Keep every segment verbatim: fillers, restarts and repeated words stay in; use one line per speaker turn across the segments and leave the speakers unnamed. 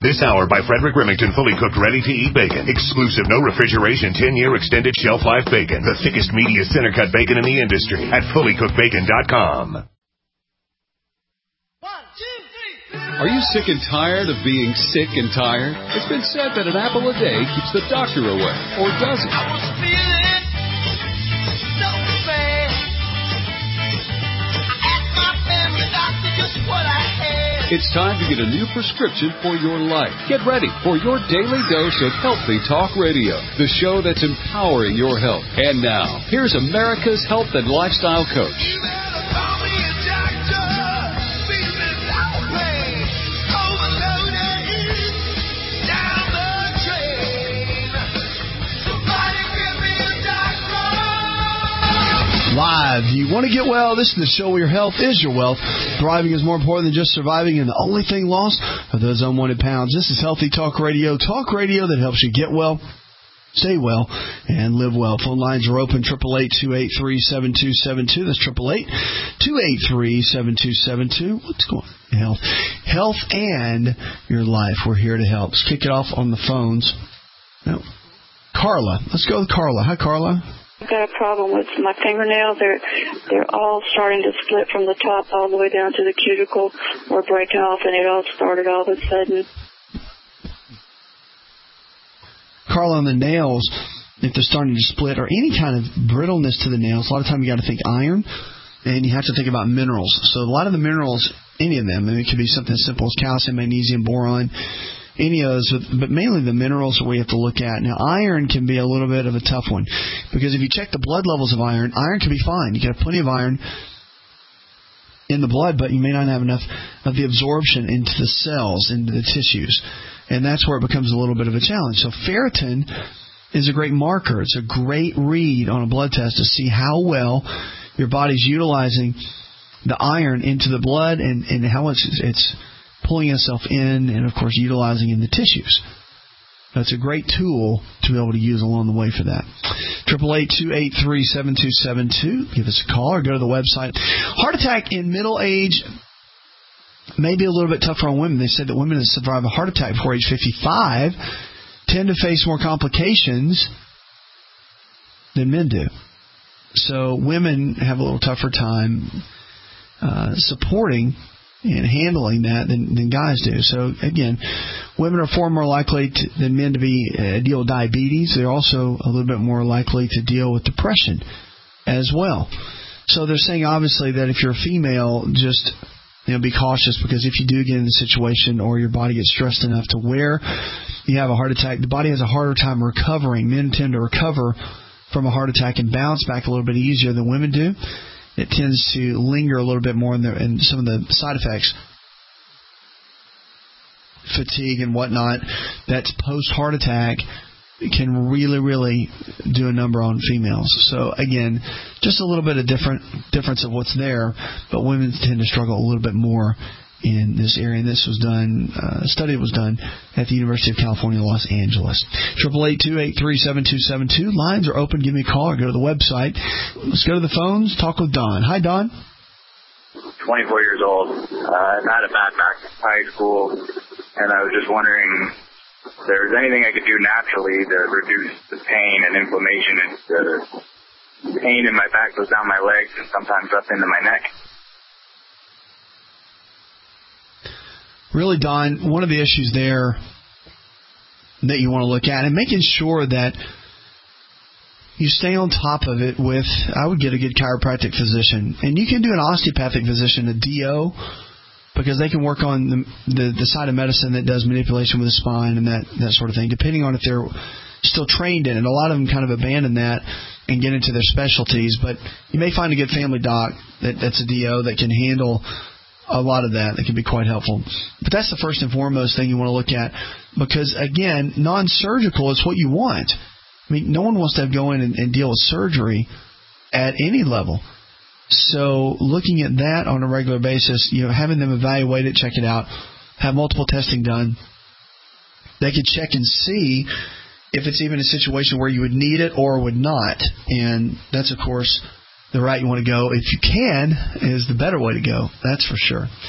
This hour by Frederick Remington, fully cooked, ready-to-eat bacon. Exclusive, no refrigeration, ten-year extended shelf life bacon. The thickest, meatiest, center-cut bacon in the industry at fully cooked bacon dot com.
Are you sick and tired of being sick and tired? It's been said that an apple a day keeps the doctor away, or does it?
I was feeling so bad. I asked my family doctor just what I had.
It's time to get a new prescription for your life. Get ready for your daily dose of Healthy Talk Radio, the show that's empowering your health. And now, here's America's health and lifestyle coach.
You better call me a doctor. Feeling that way. Overloaded. Down the drain. Somebody give me a doctor.
Live. Do you want to get well? This is the show where your health is your wealth. Thriving is more important than just surviving, and the only thing lost are those unwanted pounds. This is Healthy Talk Radio. Talk radio that helps you get well, stay well, and live well. Phone lines are open, eight eight eight, two eight three, seven two seven two. That's eight eight eight, two eight three, seven two seven two. What's going on? Health. Health and your life. We're here to help. Let's kick it off on the phones. No. Carla. Let's go with Carla. Hi, Carla.
I've got a problem with my fingernails. They're they're all starting to split from the top all the way down to the cuticle or breaking off, and it all started all of a sudden.
Carla, on the nails, if they're starting to split or any kind of brittleness to the nails, a lot of time you got to think iron, and you have to think about minerals. So a lot of the minerals, any of them, and it could be something as simple as calcium, magnesium, boron, any of those, but mainly the minerals that we have to look at. Now, iron can be a little bit of a tough one, because if you check the blood levels of iron, iron can be fine. You can have plenty of iron in the blood, but you may not have enough of the absorption into the cells, into the tissues, and that's where it becomes a little bit of a challenge. So ferritin is a great marker. It's a great read on a blood test to see how well your body's utilizing the iron into the blood and, and how much it's, it's pulling itself in, and of course utilizing in the tissues. That's a great tool to be able to use along the way for that. eight eight eight, two eight three, seven two seven two. Give us a call or go to the website. Heart attack in middle age may be a little bit tougher on women. They said that women that survive a heart attack before age fifty-five tend to face more complications than men do. So women have a little tougher time uh, supporting and handling that than, than guys do. So, again, women are far more likely to, than men to be uh, deal with diabetes. They're also a little bit more likely to deal with depression as well. So they're saying, obviously, that if you're a female, just you know, be cautious, because if you do get in a situation or your body gets stressed enough to where you have a heart attack, the body has a harder time recovering. Men tend to recover from a heart attack and bounce back a little bit easier than women do. It tends to linger a little bit more in, the, in some of the side effects, fatigue and whatnot, that's post-heart attack can really, really do a number on females. So, again, just a little bit of different difference of what's there, but women tend to struggle a little bit more in this area. And this was done, uh, a study was done at the University of California, Los Angeles. eight eight eight, two eight three, seven two seven two. Lines are open. Give me a call or go to the website. Let's go to the phones. Talk with Don. Hi, Don.
twenty-four years old. Uh, I had a bad back in high school, and I was just wondering if there's anything I could do naturally to reduce the pain and inflammation. And the pain in my back goes down my legs and sometimes up into my neck.
Really, Don, one of the issues there that you want to look at, and making sure that you stay on top of it with, I would get a good chiropractic physician. And you can do an osteopathic physician, a D O, because they can work on the, the, the side of medicine that does manipulation with the spine and that, that sort of thing, depending on if they're still trained in it. A lot of them kind of abandon that and get into their specialties, but you may find a good family doc that, that's a D O that can handle a lot of that. That can be quite helpful. But that's the first and foremost thing you want to look at, because, again, non-surgical is what you want. I mean, no one wants to have go in and, and deal with surgery at any level. So looking at that on a regular basis, you know, having them evaluate it, check it out, have multiple testing done. They could check and see if it's even a situation where you would need it or would not. And that's, of course, the route you want to go. If you can, is the better way to go. That's for sure.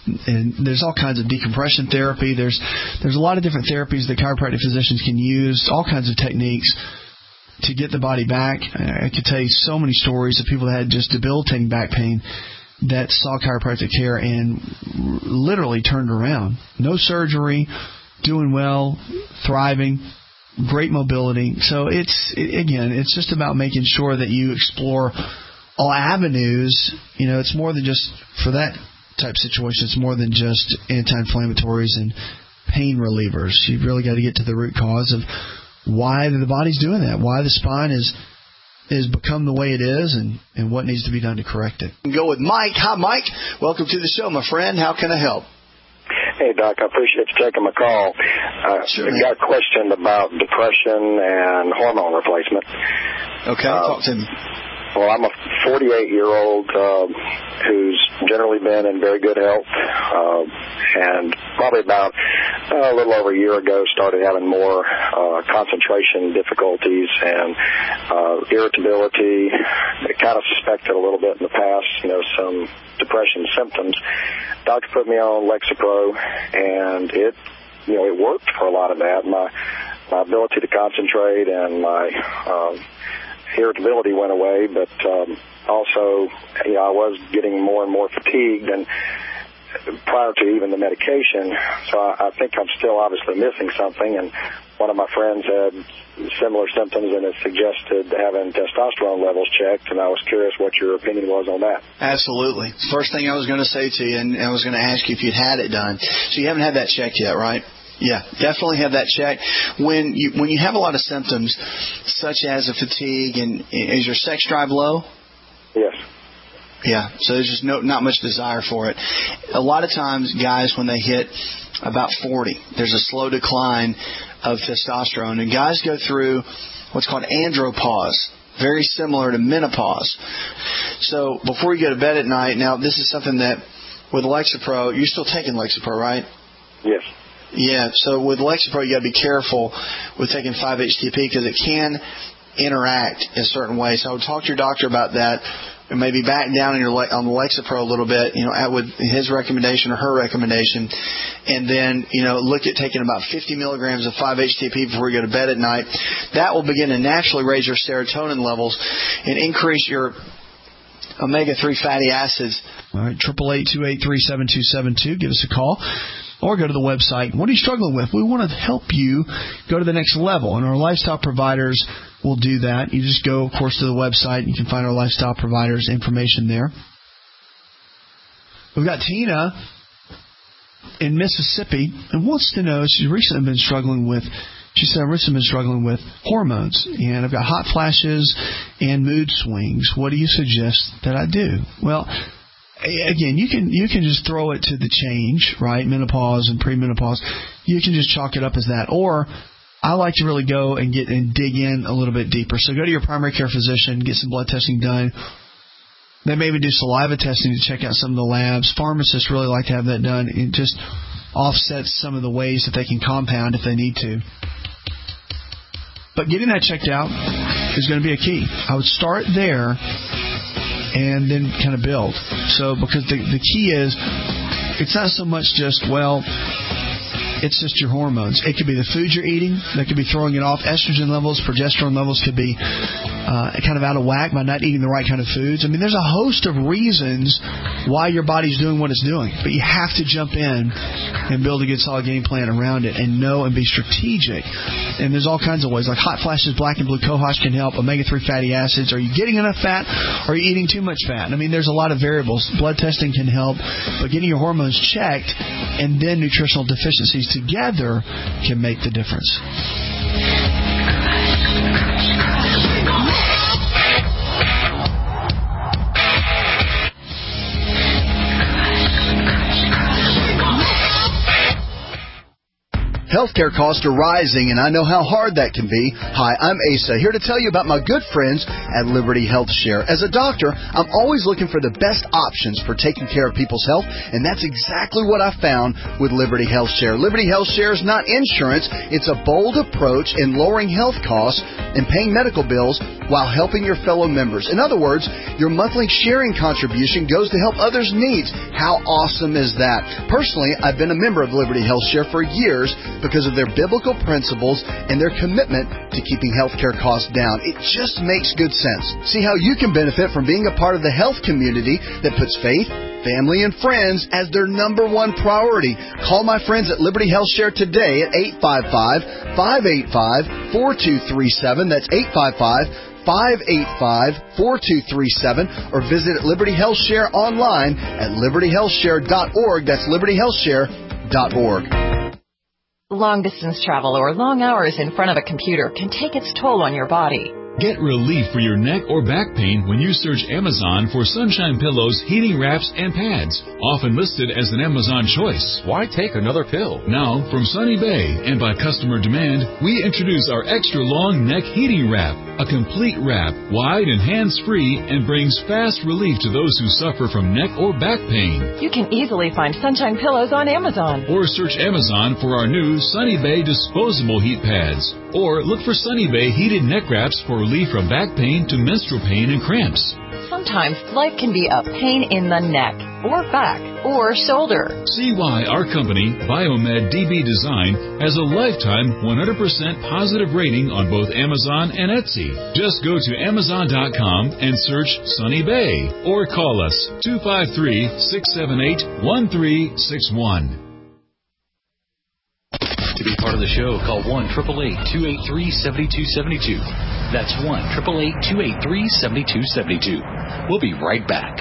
and there's all kinds of decompression therapy. There's there's a lot of different therapies that chiropractic physicians can use, all kinds of techniques to get the body back. I could tell you so many stories of people that had just debilitating back pain that saw chiropractic care and literally turned around. No surgery, doing well, thriving, great mobility. So it's, again, it's just about making sure that you explore all avenues. You know, it's more than just, for that type of situation, it's more than just anti-inflammatories and pain relievers. You've really got to get to the root cause of why the body's doing that, why the spine is is become the way it is, and, and what needs to be done to correct it.
Go with Mike. Hi, Mike. Welcome to the show, my friend. How can I help?
Hey, Doc, I appreciate you taking my call. Uh,
Sure,
I've got a question about depression and hormone replacement.
Okay,
Uh,
talk to me.
Well, I'm a forty-eight-year-old uh, who's generally been in very good health, uh, and probably about uh, a little over a year ago started having more uh, concentration difficulties and uh, irritability. I kind of suspected a little bit in the past, you know, some depression symptoms. Doctor put me on Lexapro, and it, you know, it worked for a lot of that. My my ability to concentrate and my uh, irritability went away, but um, also, you know, I was getting more and more fatigued, and prior to even the medication, so I, I think I'm still obviously missing something, and one of my friends had similar symptoms and has suggested having testosterone levels checked, and I was curious what your opinion was on that.
Absolutely. First thing I was going to say to you, and I was going to ask you if you'd had it done. So you haven't had that checked yet, right? Yeah, definitely have that checked. When you when you have a lot of symptoms, such as a fatigue, and is your sex drive low?
Yes.
Yeah, so there's just no not much desire for it. A lot of times, guys, when they hit about forty, there's a slow decline of testosterone, and guys go through what's called andropause, very similar to menopause. So before you go to bed at night, now this is something that with Lexapro, you're still taking Lexapro, right?
Yes.
Yeah, so with Lexapro, you got to be careful with taking five H T P because it can interact in certain ways. So I would talk to your doctor about that, and maybe back down on your on the Lexapro a little bit, you know, at with his recommendation or her recommendation, and then, you know, look at taking about fifty milligrams of five H T P before you go to bed at night. That will begin to naturally raise your serotonin levels and increase your omega three fatty acids.
All right, eight eight eight, two eight three, seven two seven two. Give us a call. Or go to the website. What are you struggling with? We want to help you go to the next level, and our lifestyle providers will do that. You just go, of course, to the website. You can find our lifestyle providers' information there. We've got Tina in Mississippi and wants to know, she's recently been struggling with, she said, I've recently been struggling with hormones, and I've got hot flashes and mood swings. What do you suggest that I do? Well, again, you can you can just throw it to the change, right? Menopause and premenopause. You can just chalk it up as that. Or I like to really go and get and dig in a little bit deeper. So go to your primary care physician, get some blood testing done. They maybe do saliva testing to check out some of the labs. Pharmacists really like to have that done. It just offsets some of the ways that they can compound if they need to. But getting that checked out is going to be a key. I would start there and then kind of build. So, because the the key is, it's not so much just, well, it's just your hormones. It could be the food you're eating that could be throwing it off. Estrogen levels, progesterone levels could be uh, kind of out of whack by not eating the right kind of foods. I mean, there's a host of reasons why your body's doing what it's doing, but you have to jump in and build a good solid game plan around it and know and be strategic. And there's all kinds of ways, like hot flashes, black and blue cohosh can help, omega three fatty acids. Are you getting enough fat? Or are you eating too much fat? I mean, there's a lot of variables. Blood testing can help, but getting your hormones checked and then nutritional deficiencies together can make the difference.
Healthcare costs are rising, and I know how hard that can be. Hi, I'm Asa, here to tell you about my good friends at Liberty Health Share. As a doctor, I'm always looking for the best options for taking care of people's health, and that's exactly what I found with Liberty Health Share. Liberty Health Share is not insurance. It's a bold approach in lowering health costs and paying medical bills while helping your fellow members. In other words, your monthly sharing contribution goes to help others' needs. How awesome is that? Personally, I've been a member of Liberty Health Share for years because of their biblical principles and their commitment to keeping healthcare costs down. It just makes good sense. See how you can benefit from being a part of the health community that puts faith, family, and friends as their number one priority. Call my friends at Liberty Health Share today at eight five five, five eight five, four two three seven. That's eight five five, five eight five, four two three seven, or visit Liberty Health Share online at liberty health share dot org. That's liberty health share dot org.
Long-distance travel or long hours in front of a computer can take its toll on your body.
Get relief for your neck or back pain when you search Amazon for Sunshine Pillows, heating wraps, and pads, often listed as an Amazon choice. Why take another pill? Now, from Sunny Bay and by customer demand, we introduce our extra long neck heating wrap, a complete wrap, wide and hands-free, and brings fast relief to those who suffer from neck or back pain.
You can easily find Sunshine Pillows on Amazon.
Or search Amazon for our new Sunny Bay disposable heat pads. Or look for Sunny Bay heated neck wraps for relief from back pain to menstrual pain and cramps.
Sometimes life can be a pain in the neck, or back, or shoulder.
See why our company, Biomed D B Design, has a lifetime one hundred percent positive rating on both Amazon and Etsy. Just go to amazon dot com and search Sunny Bay, or call us two five three, six seven eight, one three six one.
To be part of the show, call one eight eight eight, two eight three, seven two seven two. That's one eight eight eight, two eight three, seven two seven two. We'll be right back.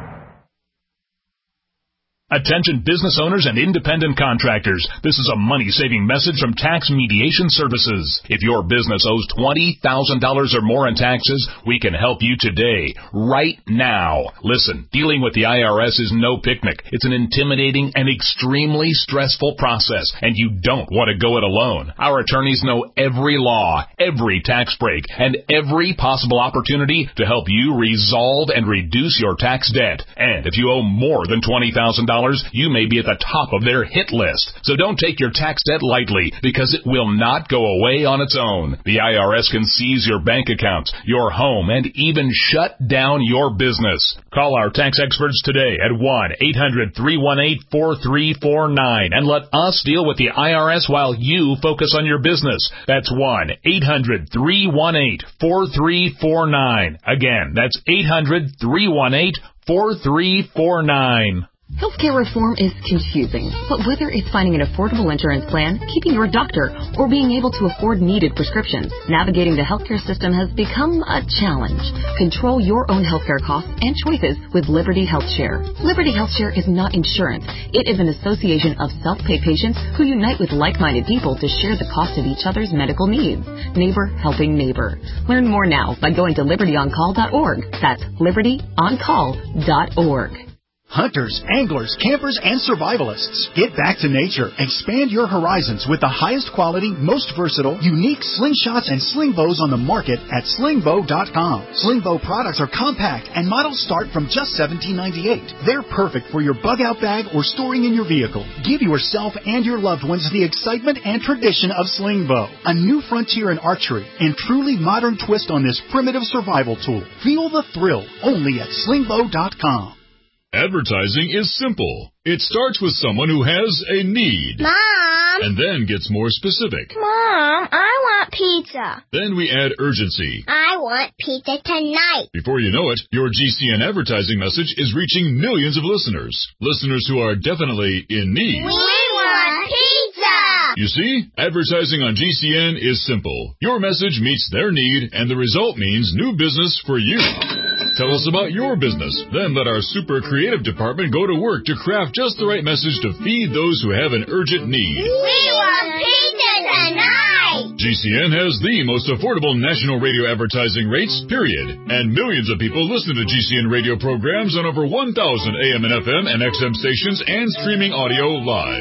Attention business owners and independent contractors. This is a money-saving message from Tax Mediation Services. If your business owes twenty thousand dollars or more in taxes, we can help you today, right now. Listen, dealing with the I R S is no picnic. It's an intimidating and extremely stressful process, and you don't want to go it alone. Our attorneys know every law, every tax break, and every possible opportunity to help you resolve and reduce your tax debt. And if you owe more than twenty thousand dollars, you may be at the top of their hit list. So don't take your tax debt lightly, because it will not go away on its own. The I R S can seize your bank accounts, your home, and even shut down your business. Call our tax experts today at one eight hundred, three one eight, four three four nine and let us deal with the I R S while you focus on your business. That's one eight hundred, three one eight, four three four nine. Again, that's eight hundred, three one eight, four three four nine.
Healthcare reform is confusing, but whether it's finding an affordable insurance plan, keeping your doctor, or being able to afford needed prescriptions, navigating the healthcare system has become a challenge. Control your own healthcare costs and choices with Liberty Health Share. Liberty Health Share is not insurance. It is an association of self-pay patients who unite with like-minded people to share the cost of each other's medical needs. Neighbor helping neighbor. Learn more now by going to liberty on call dot org. That's liberty on call dot org.
Hunters, anglers, campers, and survivalists. Get back to nature. Expand your horizons with the highest quality, most versatile, unique slingshots and sling bows on the market at sling bow dot com. Sling bow products are compact and models start from just seventeen ninety-eight. They're perfect for your bug-out bag or storing in your vehicle. Give yourself and your loved ones the excitement and tradition of sling bow. A new frontier in archery and truly modern twist on this primitive survival tool. Feel the thrill only at sling bow dot com.
Advertising is simple. It starts with someone who has a need.
Mom!
And then gets more specific.
Mom, I want pizza.
Then we add urgency.
I want pizza tonight.
Before you know it, your G C N advertising message is reaching millions of listeners. Listeners who are definitely in need.
We want pizza!
You see, advertising on G C N is simple. Your message meets their need, and the result means new business for you. Tell us about your business. Then let our super creative department go to work to craft just the right message to feed those who have an urgent need.
We want pizza tonight!
G C N has the most affordable national radio advertising rates, period. And millions of people listen to G C N radio programs on over one thousand A M and F M and X M stations and streaming audio live.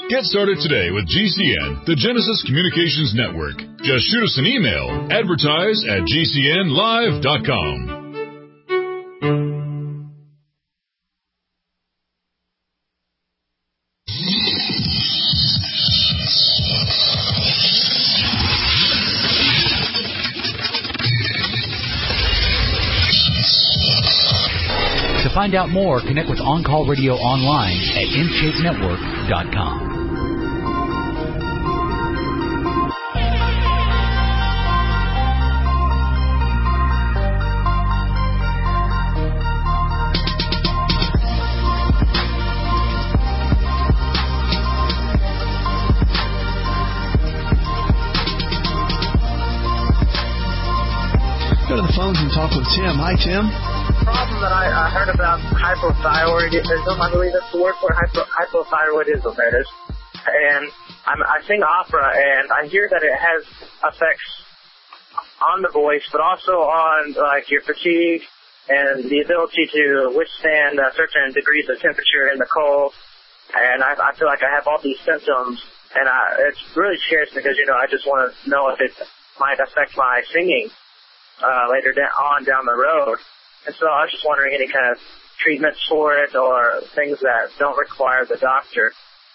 Get started today with G C N, the Genesis Communications Network. Just shoot us an email, advertise at g c n live dot com.
To find out more, connect with On Call Radio online at in shape network dot com.
Go to the phones and talk with Tim. Hi, Tim.
Problem that I uh, heard about hypothyroidism, I believe that's the word for it, hypo, hypothyroidism, that is. And I'm, I sing opera, and I hear that it has effects on the voice, but also on like your fatigue and the ability to withstand uh, certain degrees of temperature in the cold. And I, I feel like I have all these symptoms, and I, it's really scares me because, you know, I just want to know if it might affect my singing uh, later da- on down the road. And so I was just wondering any kind of treatments for it or things that don't require the doctor.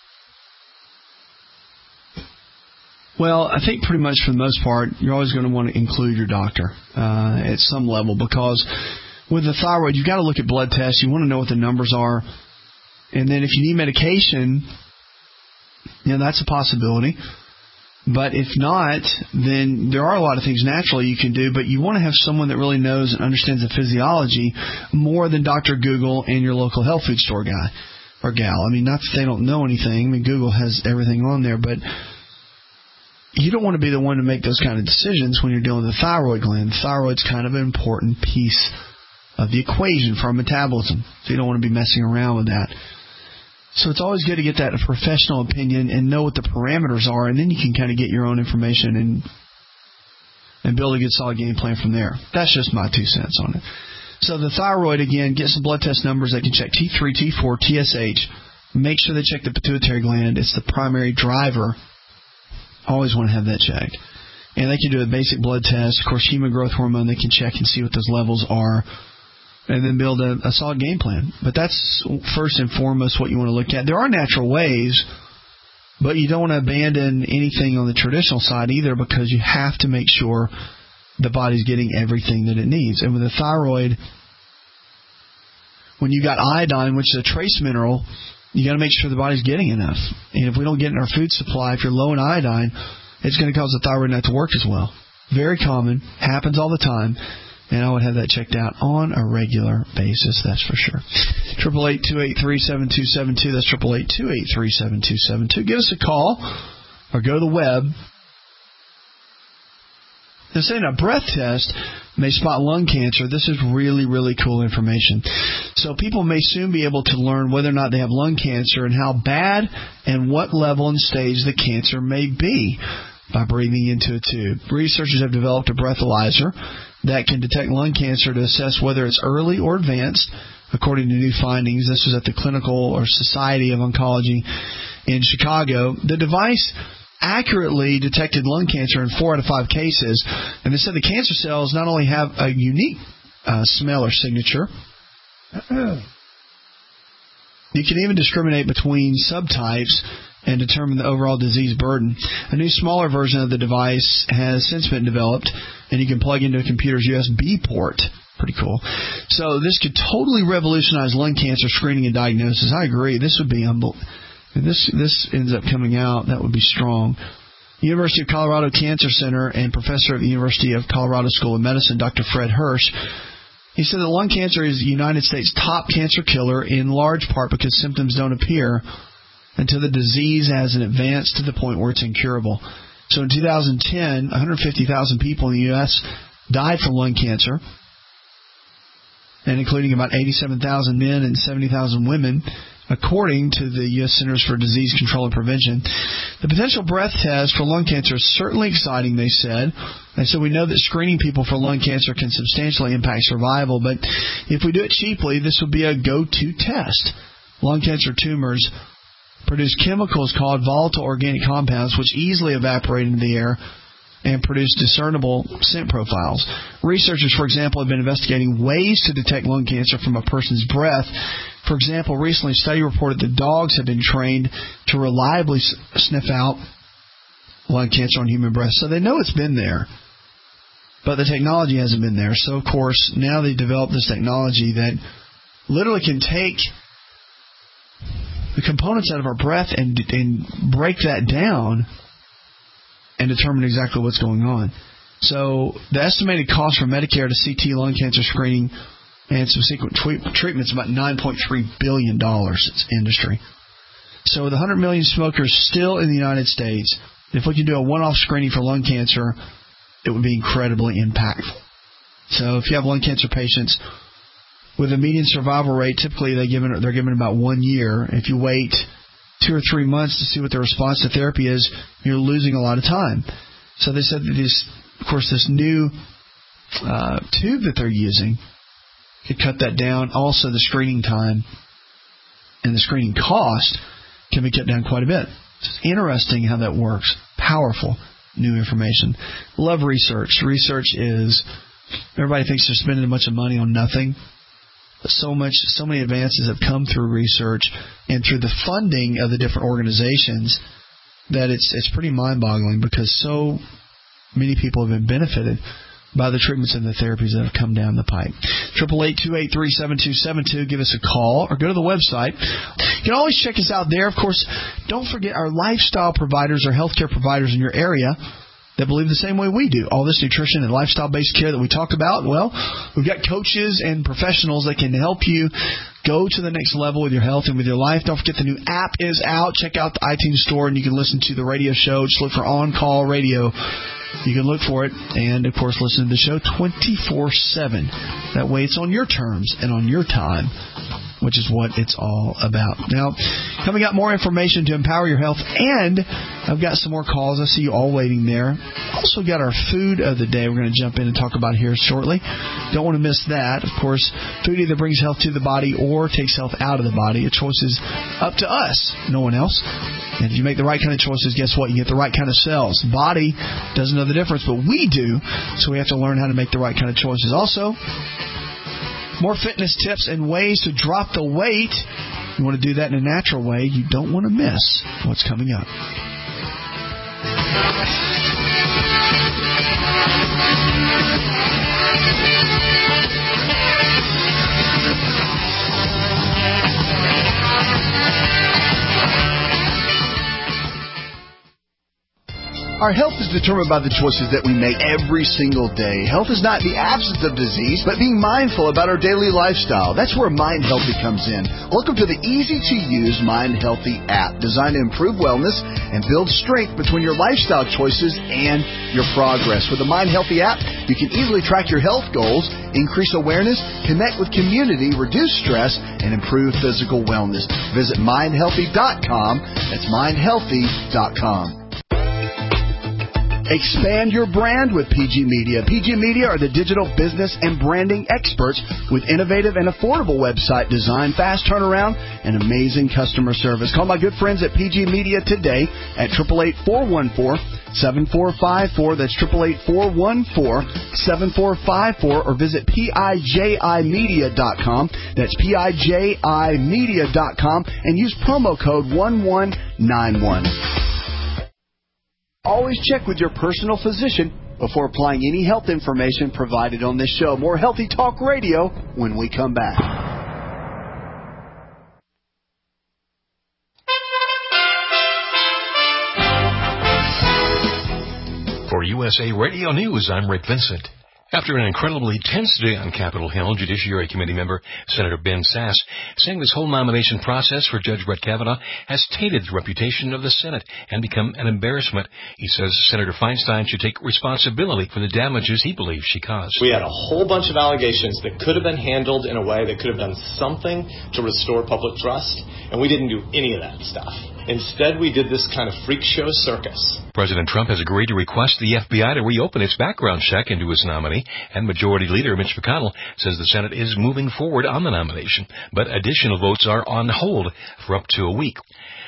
Well, I think pretty much for the most part, you're always going to want to include your doctor uh, at some level, because with the thyroid, you've got to look at blood tests. You want to know what the numbers are. And then if you need medication, you know, that's a possibility. But if not, then there are a lot of things naturally you can do, but you want to have someone that really knows and understands the physiology more than Doctor Google and your local health food store guy or gal. I mean, not that they don't know anything. I mean, Google has everything on there, but you don't want to be the one to make those kind of decisions when you're dealing with the thyroid gland. The thyroid's kind of an important piece of the equation for our metabolism, so you don't want to be messing around with that. So it's always good to get that professional opinion and know what the parameters are, and then you can kind of get your own information and and build a good solid game plan from there. That's just my two cents on it. So the thyroid, again, get some blood test numbers. They can check T three, T four, T S H. Make sure they check the pituitary gland. It's the primary driver. Always want to have that checked. And they can do a basic blood test. Of course, human growth hormone, they can check and see what those levels are, and then build a, a solid game plan. But that's first and foremost what you want to look at. There are natural ways, but you don't want to abandon anything on the traditional side either, because you have to make sure the body's getting everything that it needs. And with the thyroid, when you got iodine, which is a trace mineral, you got to make sure the body's getting enough. And if we don't get in our food supply, if you're low in iodine, it's going to cause the thyroid not to work as well. Very common, happens all the time. And I would have that checked out on a regular basis, that's for sure. eight eight eight, two eight three, seven two seven two. That's eight eight eight, two eight three, seven two seven two. Give us a call or go to the web. They're saying a breath test may spot lung cancer. This is really, really cool information. So people may soon be able to learn whether or not they have lung cancer and how bad and what level and stage the cancer may be by breathing into a tube. Researchers have developed a breathalyzer that can detect lung cancer to assess whether it's early or advanced, according to new findings. This was at the Clinical or Society of Oncology in Chicago. The device accurately detected lung cancer in four out of five cases, and they said the cancer cells not only have a unique uh, smell or signature, you can even discriminate between subtypes and determine the overall disease burden. A new smaller version of the device has since been developed, and you can plug into a computer's U S B port. Pretty cool. So this could totally revolutionize lung cancer screening and diagnosis. I agree. This would be unbelievable. If this, this ends up coming out, that would be strong. University of Colorado Cancer Center and professor at the University of Colorado School of Medicine, Doctor Fred Hirsch, he said that lung cancer is the United States' top cancer killer, in large part because symptoms don't appear until the disease has advanced to the point where it's incurable. So in two thousand ten, one hundred fifty thousand people in the U S died from lung cancer, and including about eighty-seven thousand men and seventy thousand women, according to the U S Centers for Disease Control and Prevention. The potential breath test for lung cancer is certainly exciting, they said. And so we know that screening people for lung cancer can substantially impact survival, but if we do it cheaply, this would be a go-to test. Lung cancer tumors produce chemicals called volatile organic compounds, which easily evaporate into the air and produce discernible scent profiles. Researchers, for example, have been investigating ways to detect lung cancer from a person's breath. For example, recently a study reported that dogs have been trained to reliably sniff out lung cancer on human breath. So they know it's been there, but the technology hasn't been there. So, of course, now they developed this technology that literally can take the components out of our breath and, and break that down and determine exactly what's going on. So the estimated cost for Medicare to C T lung cancer screening and subsequent tweet, treatments is about nine point three billion dollars. It's industry. So with one hundred million smokers still in the United States, if we can do a one-off screening for lung cancer, it would be incredibly impactful. So if you have lung cancer patients with a median survival rate, typically they given, they're given about one year. If you wait two or three months to see what their response to therapy is, you're losing a lot of time. So they said that this, of course, this new uh, tube that they're using could cut that down. Also, the screening time and the screening cost can be cut down quite a bit. It's interesting how that works. Powerful new information. Love research. Research is, everybody thinks they're spending a bunch of money on nothing. But so much, so many advances have come through research and through the funding of the different organizations that it's it's pretty mind-boggling, because so many people have been benefited by the treatments and the therapies that have come down the pipe. Triple eight two eight three seven two seven two. Give us a call or go to the website. You can always check us out there. Of course, don't forget our lifestyle providers or healthcare providers in your area that believe the same way we do. All this nutrition and lifestyle-based care that we talk about, well, we've got coaches and professionals that can help you go to the next level with your health and with your life. Don't forget the new app is out. Check out the iTunes store, and you can listen to the radio show. Just look for On Call Radio. You can look for it and, of course, listen to the show twenty-four seven. That way it's on your terms and on your time, which is what it's all about. Now, coming up, more information to empower your health, and I've got some more calls. I see you all waiting there. Also got our food of the day we're going to jump in and talk about here shortly. Don't want to miss that. Of course, food either brings health to the body or takes health out of the body. A choice is up to us, no one else. And if you make the right kind of choices, guess what? You get the right kind of cells. The body doesn't know the difference, but we do, so we have to learn how to make the right kind of choices. Also, more fitness tips and ways to drop the weight. You want to do that in a natural way. You don't want to miss what's coming up.
Our health is determined by the choices that we make every single day. Health is not the absence of disease, but being mindful about our daily lifestyle. That's where Mind Healthy comes in. Welcome to the easy-to-use Mind Healthy app, designed to improve wellness and build strength between your lifestyle choices and your progress. With the Mind Healthy app, you can easily track your health goals, increase awareness, connect with community, reduce stress, and improve physical wellness. Visit mind healthy dot com. That's mind healthy dot com. Expand your brand with P G Media. P G Media are the digital business and branding experts with innovative and affordable website design, fast turnaround, and amazing customer service. Call my good friends at P G Media today at eight eight eight, four one four, seven four five four. That's eight eight eight, four one four, seven four five four, or visit piji media dot com. That's piji media dot com and use promo code one one nine one. Always check with your personal physician before applying any health information provided on this show. More Healthy Talk Radio when we come back.
For U S A Radio News, I'm Rick Vincent. After an incredibly tense day on Capitol Hill, Judiciary Committee member Senator Ben Sasse saying this whole nomination process for Judge Brett Kavanaugh has tainted the reputation of the Senate and become an embarrassment. He says Senator Feinstein should take responsibility for the damages he believes she caused.
We had a whole bunch of allegations that could have been handled in a way that could have done something to restore public trust, and we didn't do any of that stuff. Instead, we did this kind of freak show circus.
President Trump has agreed to request the F B I to reopen its background check into his nominee, and Majority Leader Mitch McConnell says the Senate is moving forward on the nomination, but additional votes are on hold for up to a week.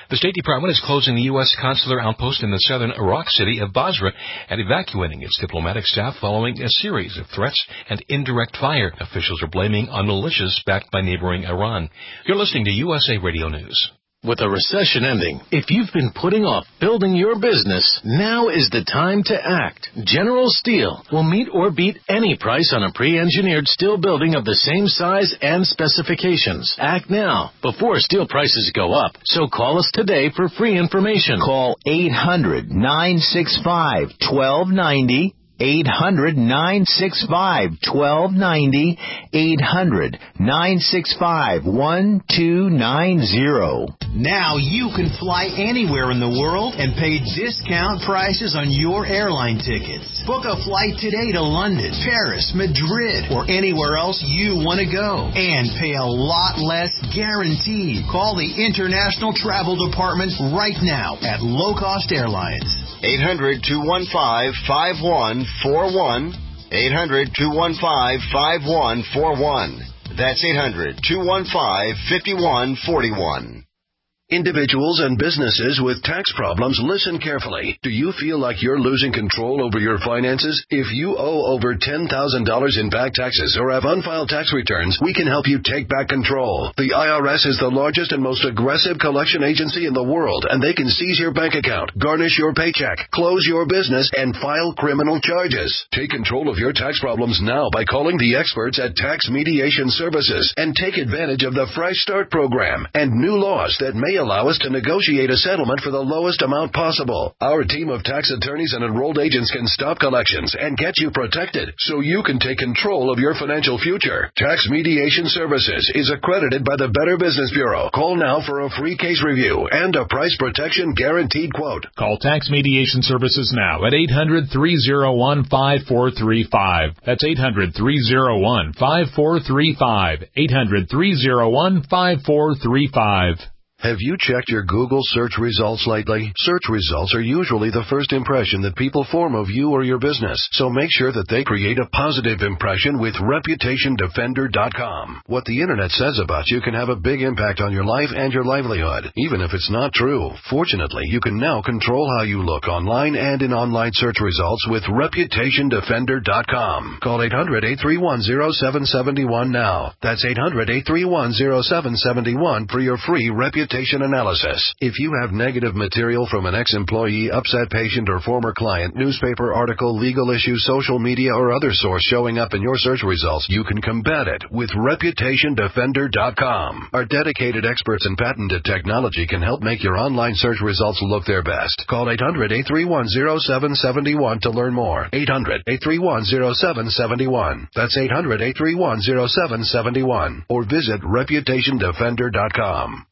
The State Department is closing the U S consular outpost in the southern Iraq city of Basra and evacuating its diplomatic staff following a series of threats and indirect fire. Officials are blaming on militias backed by neighboring Iran. You're listening to U S A Radio News.
With a recession ending, if you've been putting off building your business, now is the time to act. General Steel will meet or beat any price on a pre-engineered steel building of the same size and specifications. Act now, before steel prices go up. So call us today for free information.
Call eight hundred, nine six five, one two nine zero. eight hundred, nine six five, one two nine zero. eight hundred, nine six five, one two nine zero.
Now you can fly anywhere in the world and pay discount prices on your airline tickets. Book a flight today to London, Paris, Madrid, or anywhere else you want to go. And pay a lot less guaranteed. Call the International Travel Department right now at Low Cost Airlines.
eight hundred, two one five, five one four one. eight hundred, two one five, five one four one. That's eight hundred, two one five, five one four one.
Individuals and businesses with tax problems, listen carefully. Do you feel like you're losing control over your finances? If you owe over ten thousand dollars in back taxes or have unfiled tax returns, we can help you take back control. The I R S is the largest and most aggressive collection agency in the world, and they can seize your bank account, garnish your paycheck, close your business, and file criminal charges. Take control of your tax problems now by calling the experts at Tax Mediation Services and take advantage of the Fresh Start program and new laws that may allow us to negotiate a settlement for the lowest amount possible. Our team of tax attorneys and enrolled agents can stop collections and get you protected so you can take control of your financial future. Tax Mediation Services is accredited by the Better Business Bureau. Call now for a free case review and a price protection guaranteed quote.
Call Tax Mediation Services now at eight hundred, three oh one, five four three five. That's eight hundred, three oh one, five four three five. eight hundred, three oh one, five four three five.
Have you checked your Google search results lately? Search results are usually the first impression that people form of you or your business, so make sure that they create a positive impression with Reputation Defender dot com. What the Internet says about you can have a big impact on your life and your livelihood, even if it's not true. Fortunately, you can now control how you look online and in online search results with Reputation Defender dot com. Call eight hundred, eight three one, oh seven seven one now. That's eight hundred, eight three one, oh seven seven one for your free Reputation analysis. If you have negative material from an ex-employee, upset patient, or former client, newspaper article, legal issue, social media, or other source showing up in your search results, you can combat it with Reputation Defender dot com. Our dedicated experts in patented technology can help make your online search results look their best. Call eight hundred, eight three one, oh seven seven one to learn more. eight hundred, eight three one, oh seven seven one. That's eight hundred, eight three one, oh seven seven one. Or visit Reputation Defender dot com.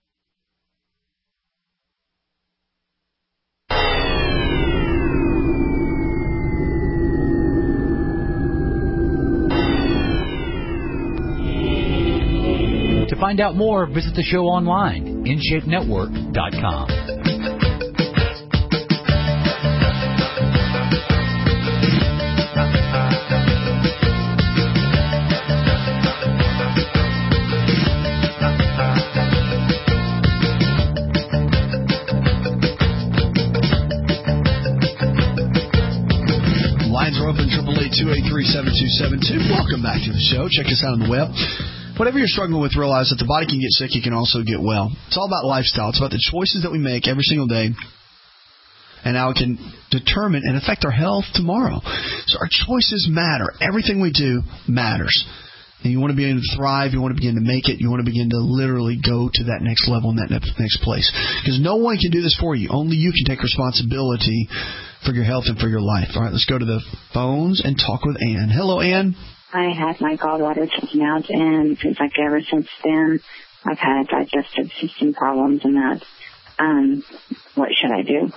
To find out more, visit the show online, in shape network dot com.
Lines are open, eight eight eight, two eight three, seven two seven two. Welcome back to the show. Check us out on the web. Whatever you're struggling with, realize that the body can get sick. You can also get well. It's all about lifestyle. It's about the choices that we make every single day and how it can determine and affect our health tomorrow. So our choices matter. Everything we do matters. And you want to begin to thrive. You want to begin to make it. You want to begin to literally go to that next level and that next place. Because no one can do this for you. Only you can take responsibility for your health and for your life. All right, let's go to the phones and talk with Ann. Hello, Ann.
I had my gallbladder taken out, and seems like ever since then I've had digestive system problems and that. Um, what should I do?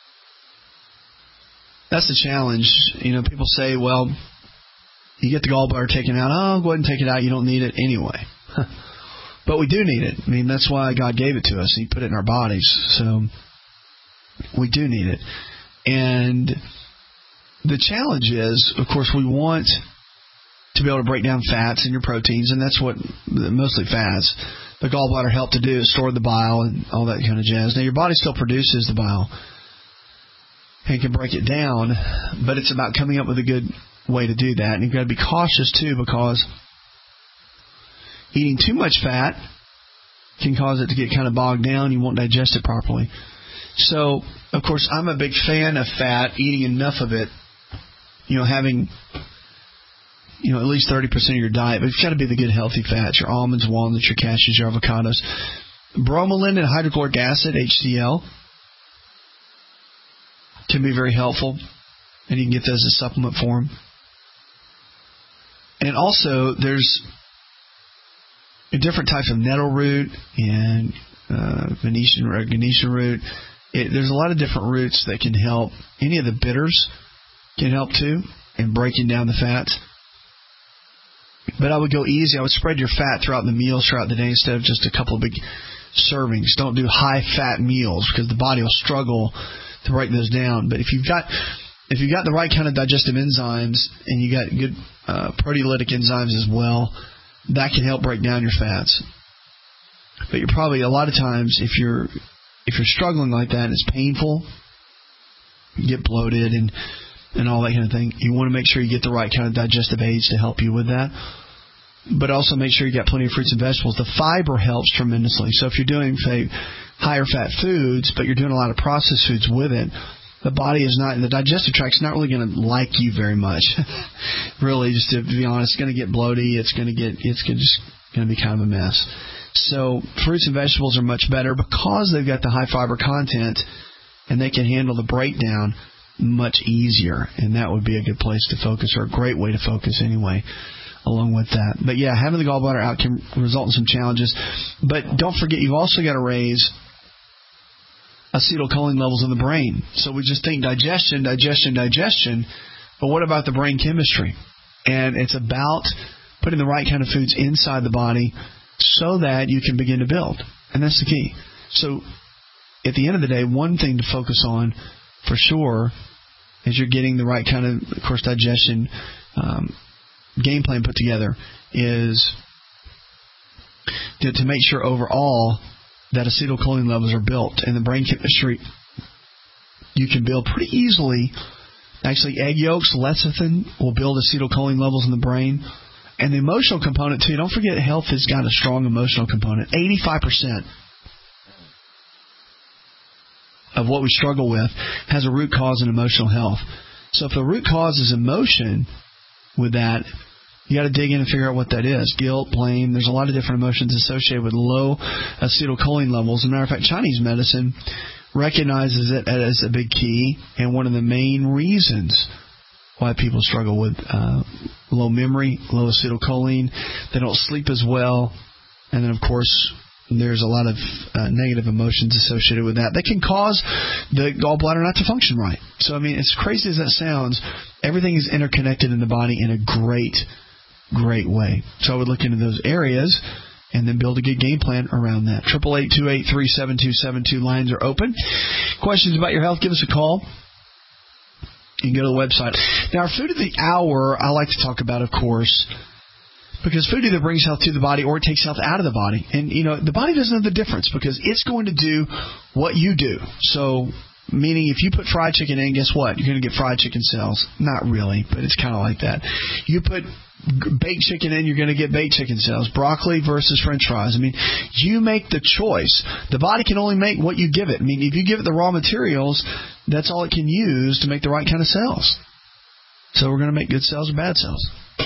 That's the challenge. You know, people say, well, you get the gallbladder taken out. Oh, go ahead and take it out. You don't need it anyway. But we do need it. I mean, that's why God gave it to us. He put it in our bodies. So we do need it. And the challenge is, of course, we want to be able to break down fats and your proteins, and that's what, mostly fats, the gallbladder help to do is store the bile and all that kind of jazz. Now, your body still produces the bile and can break it down, but it's about coming up with a good way to do that. And you've got to be cautious, too, because eating too much fat can cause it to get kind of bogged down. You won't digest it properly. So, of course, I'm a big fan of fat, eating enough of it, you know, having, you know, at least thirty percent of your diet. But it's got to be the good, healthy fats, your almonds, walnuts, your cashews, your avocados. Bromelain and hydrochloric acid, H C L, can be very helpful, and you can get those as a supplement form. And also, there's different types of nettle root and uh, Venetian or Ganesha root. It, there's a lot of different roots that can help. Any of the bitters can help too in breaking down the fats. But I would go easy. I would spread your fat throughout the meals throughout the day instead of just a couple of big servings. Don't do high-fat meals because the body will struggle to break those down. But if you've got if you've got the right kind of digestive enzymes and you got good uh, proteolytic enzymes as well, that can help break down your fats. But you're probably, a lot of times, if you're if you're struggling like that and it's painful, you get bloated and, and all that kind of thing, you want to make sure you get the right kind of digestive aids to help you with that. But also make sure you got plenty of fruits and vegetables. The fiber helps tremendously. So if you're doing, say, higher fat foods, but you're doing a lot of processed foods with it, the body is not, the digestive tract's not really going to like you very much. Really, just to be honest, it's going to get bloaty. It's going to get, it's gonna just going to be kind of a mess. So fruits and vegetables are much better because they've got the high fiber content, and they can handle the breakdown much easier. And that would be a good place to focus, or a great way to focus anyway, along with that. But yeah, having the gallbladder out can result in some challenges. But don't forget, you've also got to raise acetylcholine levels in the brain. So we just think digestion, digestion, digestion, but what about the brain chemistry? And it's about putting the right kind of foods inside the body so that you can begin to build. And that's the key. So at the end of the day, one thing to focus on for sure is you're getting the right kind of, of course, digestion um, game plan put together is to, to make sure overall that acetylcholine levels are built. And the brain chemistry you can build pretty easily. Actually, egg yolks, lecithin, will build acetylcholine levels in the brain. And the emotional component, too. Don't forget, health has got a strong emotional component. eighty-five percent of what we struggle with has a root cause in emotional health. So if the root cause is emotion with that, you got to dig in and figure out what that is. Guilt, blame. There's a lot of different emotions associated with low acetylcholine levels. As a matter of fact, Chinese medicine recognizes it as a big key and one of the main reasons why people struggle with uh, low memory, low acetylcholine. They don't sleep as well. And then, of course, there's a lot of uh, negative emotions associated with that that can cause the gallbladder not to function right. So, I mean, as crazy as that sounds, everything is interconnected in the body in a great, great way. So I would look into those areas and then build a good game plan around that. eight eight eight, two eight three, seven two seven two. Lines are open. Questions about your health, give us a call. You can go to the website. Now, our food of the hour, I like to talk about, of course, because food either brings health to the body or it takes health out of the body. And, you know, the body doesn't know the difference because it's going to do what you do. So, meaning if you put fried chicken in, guess what? You're going to get fried chicken cells. Not really, but it's kind of like that. You put baked chicken in, you're going to get baked chicken cells. Broccoli versus French fries. I mean, you make the choice. The body can only make what you give it. I mean, if you give it the raw materials, that's all it can use to make the right kind of cells. So we're going to make good cells or bad cells.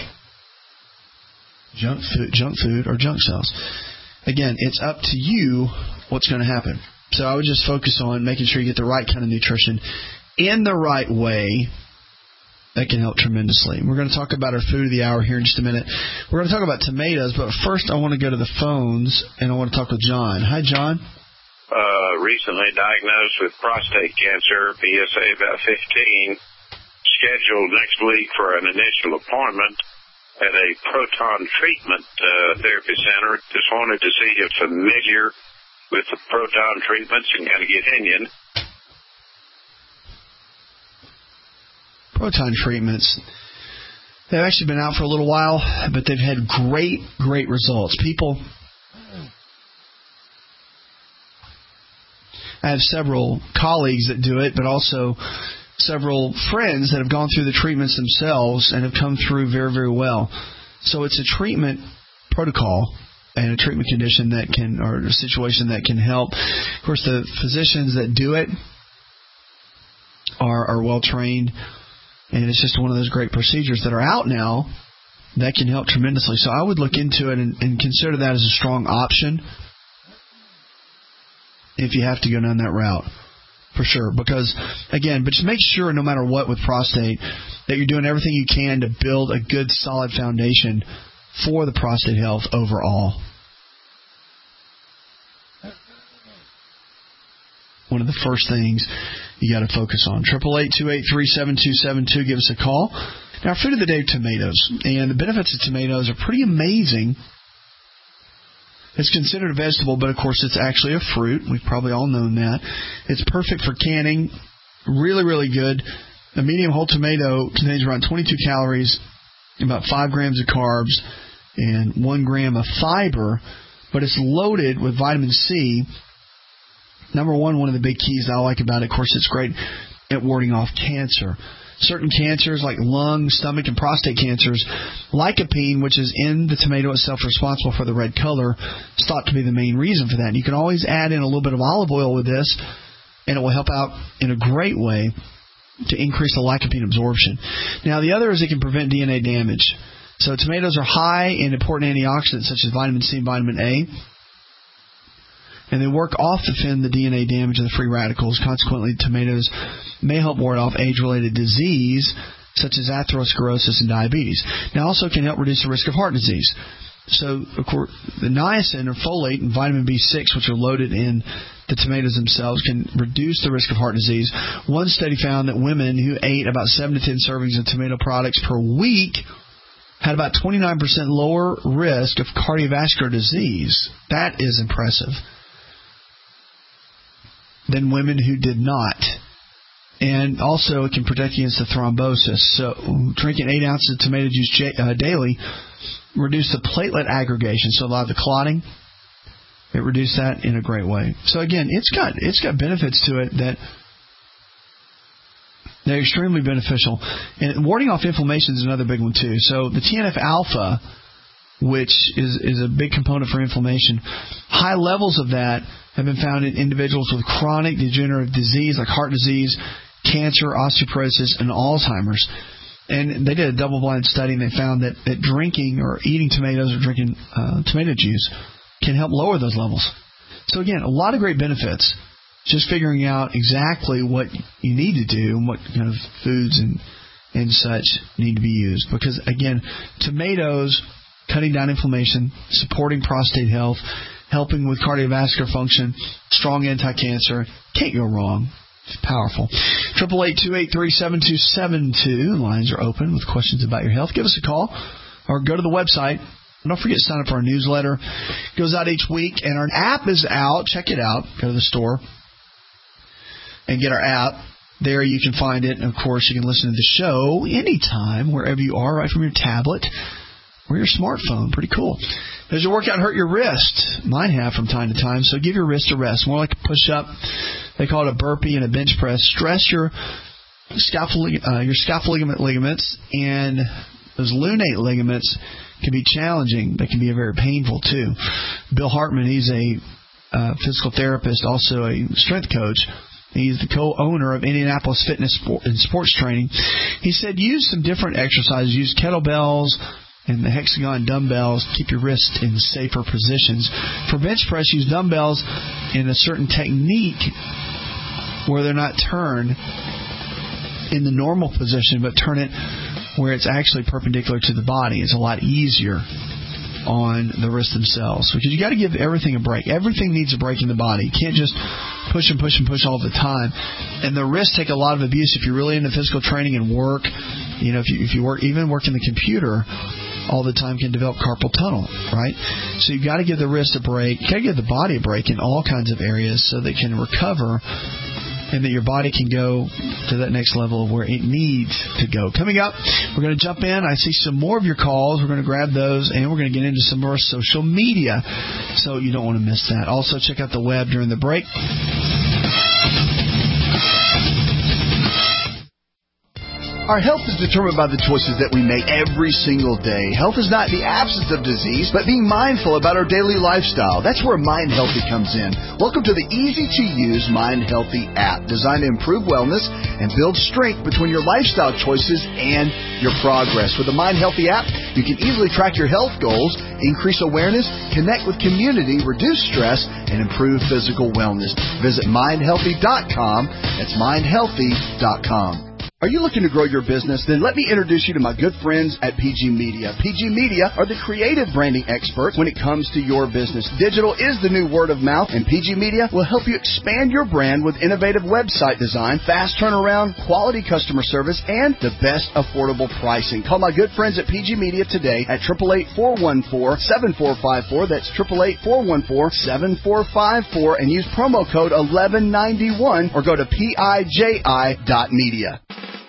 Junk food, junk food or junk cells. Again, it's up to you what's going to happen. So I would just focus on making sure you get the right kind of nutrition in the right way. That can help tremendously. We're going to talk about our food of the hour here in just a minute. We're going to talk about tomatoes, but first I want to go to the phones, and I want to talk with John. Hi, John.
Uh, recently diagnosed with prostate cancer, P S A about fifteen, scheduled next week for an initial appointment at a proton treatment uh, therapy center. Just wanted to see if you're familiar with the proton treatments and kind of get in.
Proton treatments. They've actually been out for a little while, but they've had great, great results. People, I have several colleagues that do it, but also several friends that have gone through the treatments themselves and have come through very, very well. So it's a treatment protocol and a treatment condition that can, or a situation that can help. Of course, the physicians that do it are, are well trained, and it's just one of those great procedures that are out now that can help tremendously. So I would look into it and, and consider that as a strong option if you have to go down that route, for sure. Because, again, but just make sure no matter what with prostate that you're doing everything you can to build a good, solid foundation for the prostate health overall. One of the first things you got to focus on. triple eight, two eight three, seven two seven two. Give us a call. Now, our food of the day, tomatoes. And the benefits of tomatoes are pretty amazing. It's considered a vegetable, but of course it's actually a fruit. We've probably all known that. It's perfect for canning. Really, really good. A medium whole tomato contains around twenty-two calories, about five grams of carbs, and one gram of fiber, but it's loaded with vitamin C. Number one, one of the big keys I like about it, of course, it's great at warding off cancer. Certain cancers like lung, stomach, and prostate cancers, lycopene, which is in the tomato itself responsible for the red color, is thought to be the main reason for that. And you can always add in a little bit of olive oil with this, and it will help out in a great way to increase the lycopene absorption. Now, the other is it can prevent D N A damage. So tomatoes are high in important antioxidants such as vitamin C and vitamin A, and they work off to defend the D N A damage of the free radicals. Consequently, tomatoes may help ward off age-related disease such as atherosclerosis and diabetes. Now, also can help reduce the risk of heart disease. So, of course, the niacin or folate and vitamin B six, which are loaded in the tomatoes themselves, can reduce the risk of heart disease. One study found that women who ate about seven to ten servings of tomato products per week had about twenty-nine percent lower risk of cardiovascular disease. That is impressive. Than women who did not. And also it can protect against the thrombosis. So drinking eight ounces of tomato juice j- uh, daily reduced the platelet aggregation. So a lot of the clotting, it reduced that in a great way. So again, it's got it's got benefits to it that they're extremely beneficial. And warding off inflammation is another big one too. So the T N F alpha, which is, is a big component for inflammation, high levels of that have been found in individuals with chronic degenerative disease like heart disease, cancer, osteoporosis, and Alzheimer's. And they did a double-blind study, and they found that, that drinking or eating tomatoes or drinking uh, tomato juice can help lower those levels. So, again, a lot of great benefits. Just figuring out exactly what you need to do and what kind of foods and, and such need to be used. Because, again, tomatoes, cutting down inflammation, supporting prostate health, helping with cardiovascular function, strong anti-cancer. Can't go wrong. It's powerful. triple eight, two eight three, seven two seven two. Lines are open with questions about your health. Give us a call or go to the website. Don't forget to sign up for our newsletter. It goes out each week, and our app is out. Check it out. Go to the store and get our app. There you can find it. And, of course, you can listen to the show anytime, wherever you are, right from your tablet or your smartphone. Pretty cool. Does your workout hurt your wrist? Mine have from time to time, so give your wrist a rest. More like a push-up. They call it a burpee and a bench press. Stress your scapula, uh, your scapular ligaments, and those lunate ligaments can be challenging. They can be very painful, too. Bill Hartman, he's a uh, physical therapist, also a strength coach. He's the co-owner of Indianapolis Fitness and Sports Training. He said use some different exercises. Use kettlebells and the hexagon dumbbells. Keep your wrist in safer positions. For bench press, use dumbbells in a certain technique where they're not turned in the normal position, but turn it where it's actually perpendicular to the body. It's a lot easier on the wrists themselves, because you got to give everything a break. Everything needs a break in the body. You can't just push and push and push all the time. And the wrists take a lot of abuse if you're really into physical training and work. You know, if you if you work even working the computer all the time, can develop carpal tunnel, right? So you got to give the wrist a break. You got to give the body a break in all kinds of areas so they can recover and that your body can go to that next level of where it needs to go. Coming up, we're going to jump in. I see some more of your calls. We're going to grab those, and we're going to get into some more social media, so you don't want to miss that. Also, check out the web during the break.
Our health is determined by the choices that we make every single day. Health is not the absence of disease, but being mindful about our daily lifestyle. That's where Mind Healthy comes in. Welcome to the easy-to-use Mind Healthy app, designed to improve wellness and build strength between your lifestyle choices and your progress. With the Mind Healthy app, you can easily track your health goals, increase awareness, connect with community, reduce stress, and improve physical wellness. Visit mind healthy dot com. That's mind healthy dot com. Are you looking to grow your business? Then let me introduce you to my good friends at P G Media. P G Media are the creative branding experts when it comes to your business. Digital is the new word of mouth, and P G Media will help you expand your brand with innovative website design, fast turnaround, quality customer service, and the best affordable pricing. Call my good friends at P G Media today at eight eight eight, four one four, seven four five four. That's eight eight eight, four one four, seven four five four, and use promo code eleven ninety-one or go to piji dot media.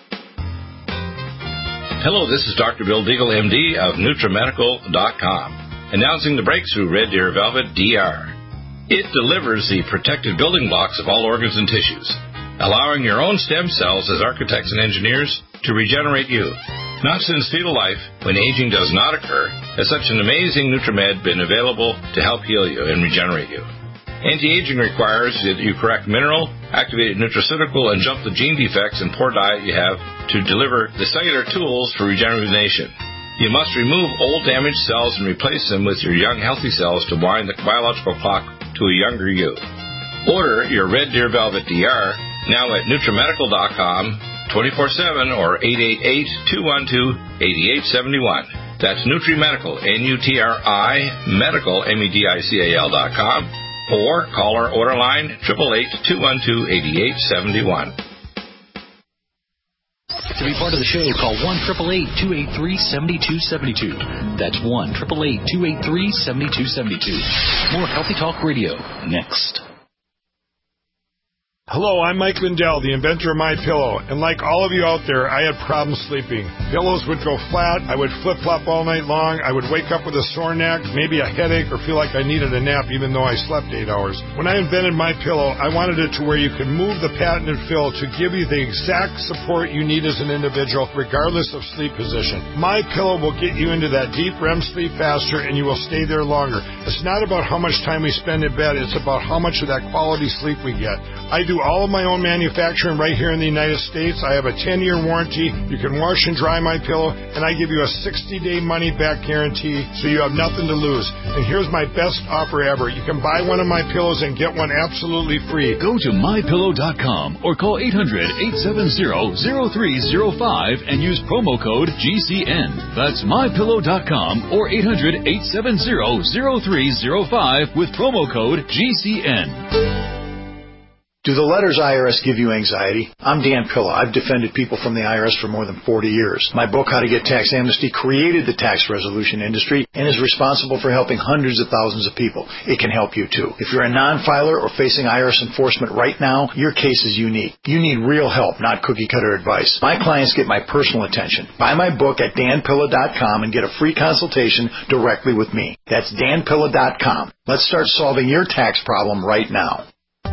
Hello, this is Doctor Bill Deagle, M D of Nutramedical dot com, announcing the breakthrough Red Deer Velvet D R. It delivers the protective building blocks of all organs and tissues, allowing your own stem cells as architects and engineers to regenerate you. Not since fetal life, when aging does not occur, has such an amazing Nutramed been available to help heal you and regenerate you. Anti-aging requires that you correct mineral, activated nutraceutical, and jump the gene defects and poor diet you have to deliver the cellular tools for regeneration. You must remove old damaged cells and replace them with your young healthy cells to wind the biological clock to a younger you. Order your Red Deer Velvet D R now at Nutramedical dot com, twenty-four seven or eight eight eight, two one two, eight eight seven one. That's Nutrimedical, N U T R I, medical, M E D I C A L dot com. Or call our order line, eight eight eight, two one two, eight eight seven one.
To be part of the show, call one eight eight eight, two eight three, seven two seven two. That's one eight eight eight, two eight three, seven two seven two. More Healthy Talk Radio next.
Hello, I'm Mike Lindell, the inventor of MyPillow, and like all of you out there, I had problems sleeping. Pillows would go flat, I would flip-flop all night long, I would wake up with a sore neck, maybe a headache, or feel like I needed a nap even though I slept eight hours. When I invented MyPillow, I wanted it to where you could move the patented fill to give you the exact support you need as an individual, regardless of sleep position. MyPillow will get you into that deep R E M sleep faster, and you will stay there longer. It's not about how much time we spend in bed, it's about how much of that quality sleep we get. I do all of my own manufacturing right here in the United States. I have a ten-year warranty. You can wash and dry my pillow, and I give you a sixty-day money-back guarantee, so you have nothing to lose. And here's my best offer ever. You can buy one of my pillows and get one absolutely free.
Go to my pillow dot com or call eight hundred, eight seven zero, zero three zero five and use promo code G C N. That's my pillow dot com or eight hundred, eight seven zero, zero three zero five with promo code G C N.
Do the letters I R S give you anxiety? I'm Dan Pilla. I've defended people from the I R S for more than forty years. My book, How to Get Tax Amnesty, created the tax resolution industry and is responsible for helping hundreds of thousands of people. It can help you, too. If you're a non-filer or facing I R S enforcement right now, your case is unique. You need real help, not cookie-cutter advice. My clients get my personal attention. Buy my book at Dan Pilla dot com and get a free consultation directly with me. That's Dan Pilla dot com. Let's start solving your tax problem right now.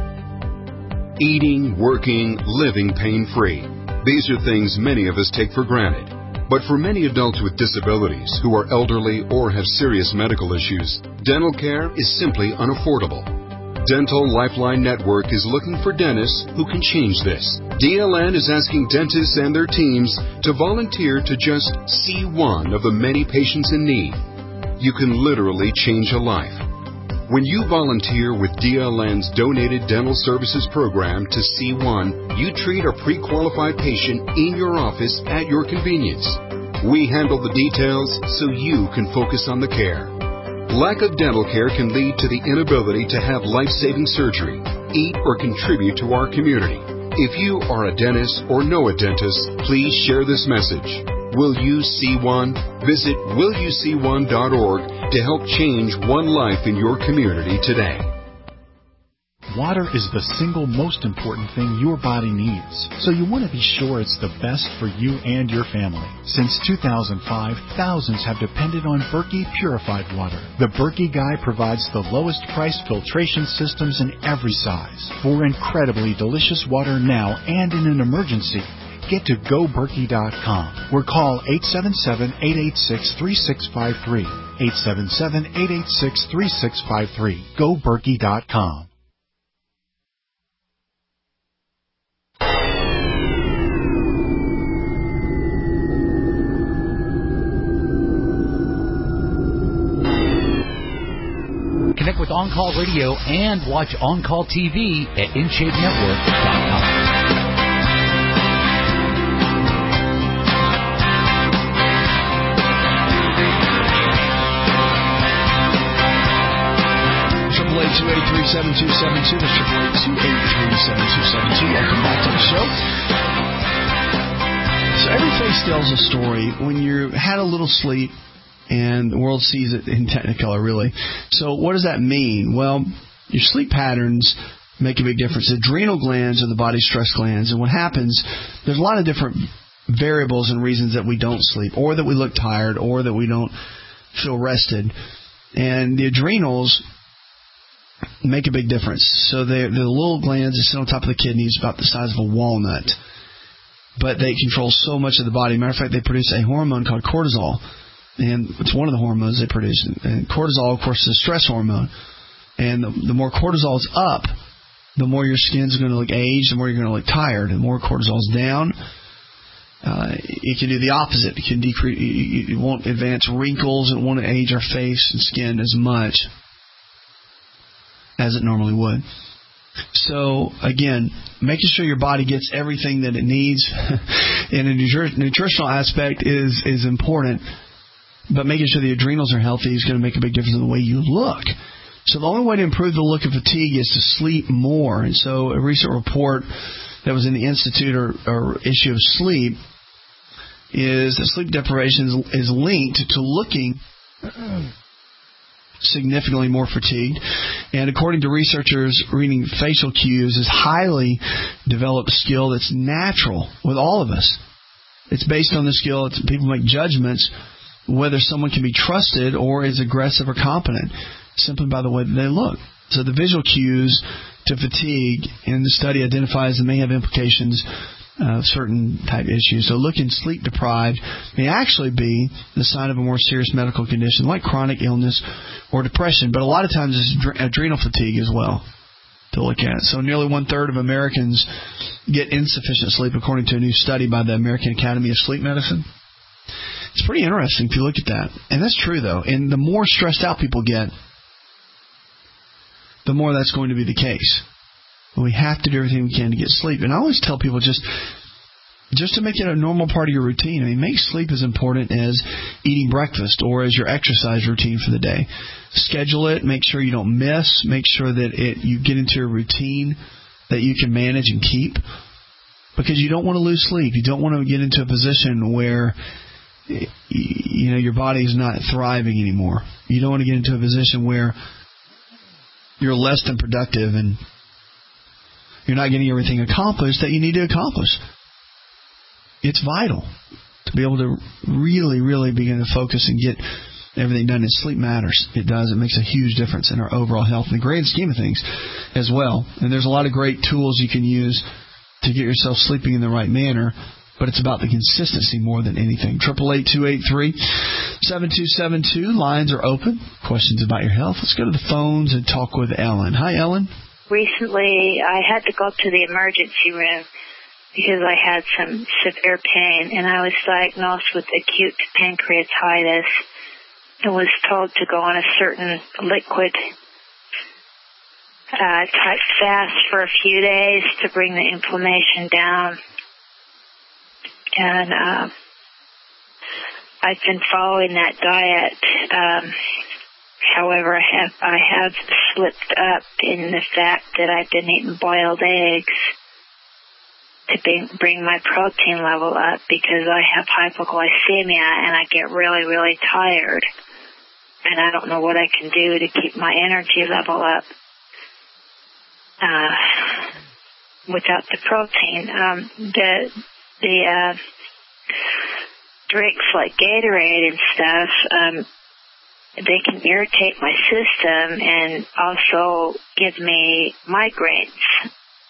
Eating, working, living pain-free. These are things many of us take for granted. But for many adults with disabilities who are elderly or have serious medical issues, dental care is simply unaffordable. Dental Lifeline Network is looking for dentists who can change this. D L N is asking dentists and their teams to volunteer to just see one of the many patients in need. You can literally change a life. When you volunteer with D L N's Donated Dental Services Program to C one, you treat a pre-qualified patient in your office at your convenience. We handle the details so you can focus on the care. Lack of dental care can lead to the inability to have life-saving surgery, eat, or contribute to our community. If you are a dentist or know a dentist, please share this message. Will you see one? Visit will you see one dot org to help change one life in your community today.
Water is the single most important thing your body needs, so you want to be sure it's the best for you and your family. Since two thousand five, thousands have depended on Berkey purified water. The Berkey Guy provides the lowest price filtration systems in every size for incredibly delicious water now and in an emergency. Get to go berkey dot com or call eight seven seven, eight eight six, three six five three. eight seven seven, eight eight six, three six five three. go berkey dot com.
Connect with On Call Radio and watch On Call T V at in shape network dot com.
two eight three, seven two seven two. That's triple eight two eight three, seven two seven two. Welcome back to the show. So every face tells a story. When you had a little sleep, and the world sees it in Technicolor, really. So what does that mean? Well, your sleep patterns make a big difference. Adrenal glands are the body's stress glands, and what happens, there's a lot of different variables and reasons that we don't sleep, or that we look tired, or that we don't feel rested. And the adrenals make a big difference. So they're, they're the little glands that sit on top of the kidneys, about the size of a walnut. But they control so much of the body. Matter of fact, they produce a hormone called cortisol. And it's one of the hormones they produce. And cortisol, of course, is a stress hormone. And the, the more cortisol is up, the more your skin's going to look aged, the more you're going to look tired. The more cortisol is down, uh, it can do the opposite. It can decrease. It won't advance wrinkles. It won't age our face and skin as much as it normally would. So, again, making sure your body gets everything that it needs in a nutri- nutritional aspect is, is important, but making sure the adrenals are healthy is going to make a big difference in the way you look. So the only way to improve the look of fatigue is to sleep more. And so a recent report that was in the Institute or, or issue of Sleep is that sleep deprivation is, is linked to looking significantly more fatigued. And according to researchers, reading facial cues is highly developed skill that's natural with all of us. It's based on the skill. It's, people make judgments whether someone can be trusted or is aggressive or competent simply by the way that they look. So the visual cues to fatigue in the study identifies and may have implications of certain type issues. So looking sleep deprived may actually be the sign of a more serious medical condition like chronic illness or depression, but a lot of times it's adrenal fatigue as well to look at. So nearly one-third of Americans get insufficient sleep according to a new study by the American Academy of Sleep Medicine. It's pretty interesting if you look at that. And that's true, though. And the more stressed out people get, the more that's going to be the case. We have to do everything we can to get sleep. And I always tell people just just to make it a normal part of your routine. I mean, make sleep as important as eating breakfast or as your exercise routine for the day. Schedule it. Make sure you don't miss. Make sure that it you get into a routine that you can manage and keep. Because you don't want to lose sleep. You don't want to get into a position where you know your body is not thriving anymore. You don't want to get into a position where you're less than productive and you're not getting everything accomplished that you need to accomplish. It's vital to be able to really, really begin to focus and get everything done. And sleep matters. It does. It makes a huge difference in our overall health in the grand scheme of things as well. And there's a lot of great tools you can use to get yourself sleeping in the right manner, but it's about the consistency more than anything. eight eight eight, two eight three, seven two seven two. Lines are open. Questions about your health. Let's go to the phones and talk with Ellen. Hi, Ellen.
Recently, I had to go to the emergency room because I had some severe pain, and I was diagnosed with acute pancreatitis and was told to go on a certain liquid uh, type fast for a few days to bring the inflammation down. And uh, I've been following that diet. Um, however, I have I have slipped up in the fact that I've been eating boiled eggs to bring, bring my protein level up because I have hypoglycemia and I get really, really tired. And I don't know what I can do to keep my energy level up. uh, without the protein. Um, the the uh, drinks like Gatorade and stuff, um, they can irritate my system and also give me migraines.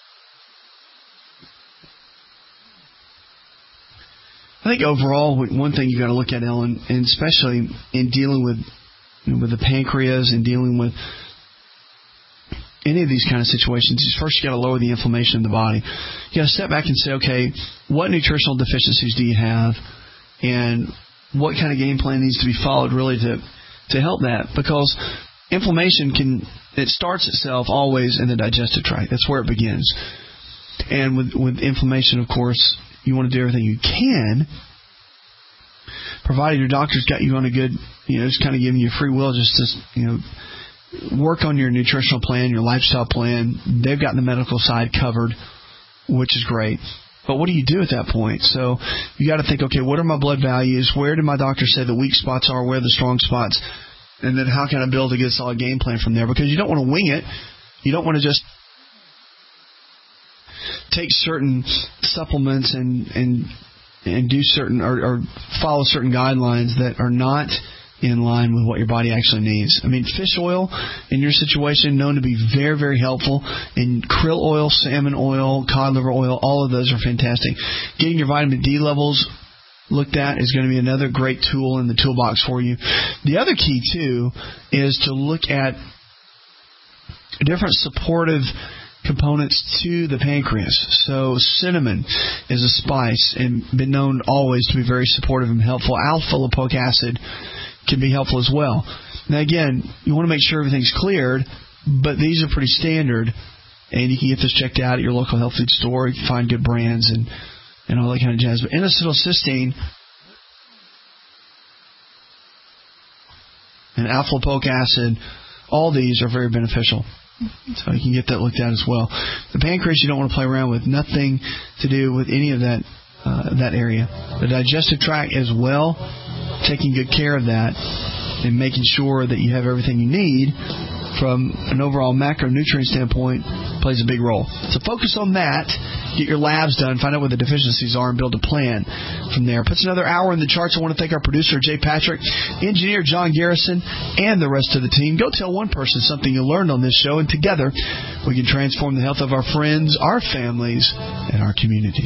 I think overall, one thing you got to look at, Ellen, and especially in dealing with you know, with the pancreas and dealing with any of these kind of situations, is first you got to lower the inflammation in the body. You got to step back and say, okay, what nutritional deficiencies do you have, and what kind of game plan needs to be followed really to to help that? Because inflammation can it starts itself always in the digestive tract. That's where it begins. And with with inflammation, of course, you want to do everything you can, provided your doctor's got you on a good, you know, just kind of giving you free will, just to, you know, work on your nutritional plan, your lifestyle plan. They've got the medical side covered, which is great. But what do you do at that point? So you got to think, okay, what are my blood values? Where did my doctor say the weak spots are? Where are the strong spots? And then how can I build a good solid game plan from there? Because you don't want to wing it. You don't want to just take certain supplements and and and do certain or, or follow certain guidelines that are not in line with what your body actually needs. I mean, fish oil in your situation known to be very, very helpful. And krill oil, salmon oil, cod liver oil, all of those are fantastic. Getting your vitamin D levels looked at is going to be another great tool in the toolbox for you. The other key, too, is to look at different supportive components to the pancreas. So cinnamon is a spice and been known always to be very supportive and helpful. Alpha-lipoic acid can be helpful as well. Now, again, you want to make sure everything's cleared, but these are pretty standard, and you can get this checked out at your local health food store. You can find good brands and, and all that kind of jazz. But N-acetylcysteine and alpha-lipoic acid, all these are very beneficial. So you can get that looked at as well. The pancreas you don't want to play around with. Nothing to do with any of that uh, that area. The digestive tract as well, taking good care of that and making sure that you have everything you need from an overall macronutrient standpoint plays a big role. So focus on that. Get your labs done. Find out what the deficiencies are and build a plan from there. Puts another hour in the charts. I want to thank our producer, Jay Patrick, engineer John Garrison, and the rest of the team. Go tell one person something you learned on this show, and together we can transform the health of our friends, our families, and our communities.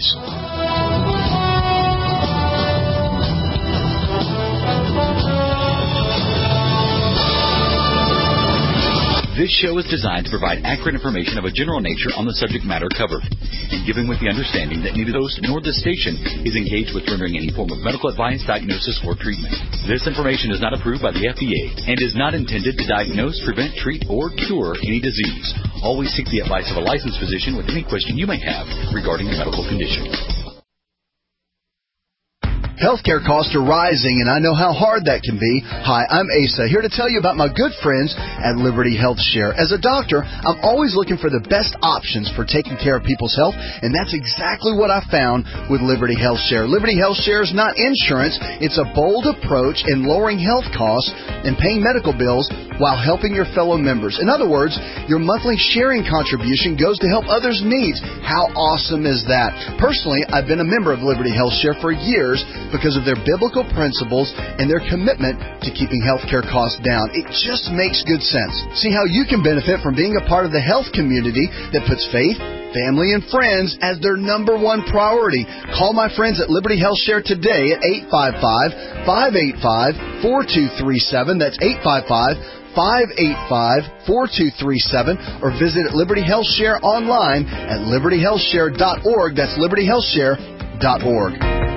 This show is designed to provide accurate information of a general nature on the subject matter covered, and given with the understanding that neither the host nor the station is engaged with rendering any form of medical advice, diagnosis, or treatment. This information is not approved by the F D A and is not intended to diagnose, prevent, treat, or cure any disease. Always seek the advice of a licensed physician with any question you may have regarding a medical condition.
Healthcare costs are rising, and I know how hard that can be. Hi, I'm Asa, here to tell you about my good friends at Liberty Health Share. As a doctor, I'm always looking for the best options for taking care of people's health, and that's exactly what I found with Liberty Health Share. Liberty Health Share is not insurance. It's a bold approach in lowering health costs and paying medical bills while helping your fellow members. In other words, your monthly sharing contribution goes to help others' needs. How awesome is that? Personally, I've been a member of Liberty Health Share for years because of their biblical principles and their commitment to keeping healthcare costs down. It just makes good sense. See how you can benefit from being a part of the health community that puts faith, family, and friends as their number one priority. Call my friends at Liberty Health Share today at eight five five, five eight five, four two three seven. That's eight five five, five eight five, four two three seven, or visit Liberty Health Share online at liberty health share dot org. That's liberty health share dot org.